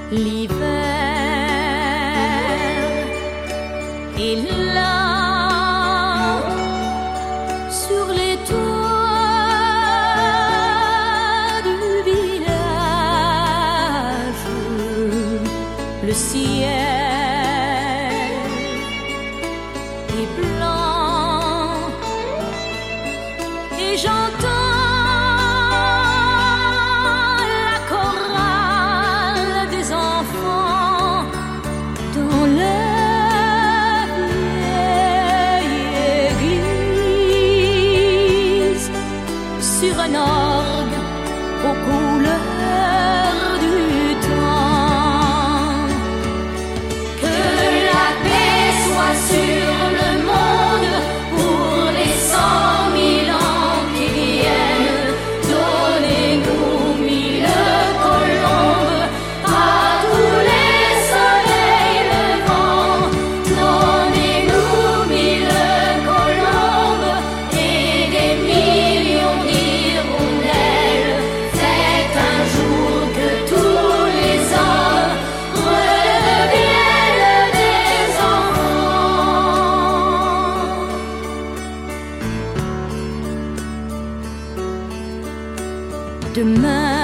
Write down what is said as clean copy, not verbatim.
l'hiver est là sur les toits du village. Le ciel est blanc et j'entends sur un orgue aux couleurs du temps. Que la paix soit sur le monde pour les 100 000 ans qui viennent. Donnez-nous 1000 colombes à tous les soleils levants. Donnez-nous 1000 colombes et des millions d'hirondelles. C'est un jour que tous les hommes redeviennent des enfants. Demain